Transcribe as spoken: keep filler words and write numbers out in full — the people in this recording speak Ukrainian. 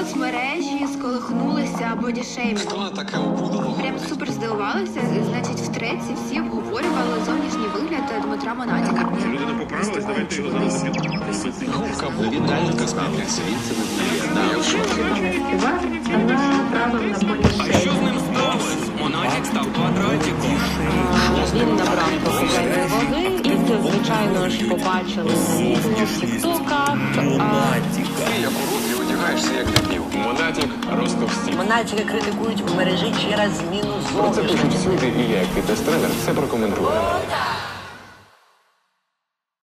Соцмережі сколихнулися бодішеймом. Що таке обудало? Прям супер здивувалися. Значить, в треці всі обговорювали зовнішній вигляд Дмитра Монатіка. Люди не поправились, давайте його зараз запитати. Губка Віталіка сміється, він це А що з ним сталося? Монатік став квадратиком. Він набрав покупельної ваги, і це, звичайно ж, побачили в тіктоках. Ти як урод і одягаєшся як дебіл. Монатік розтовстів. Монатіка критикують в мережі через зміну Про це зовнішності. пишуть всюди, і я, як фітнес-тренер, це прокоментую.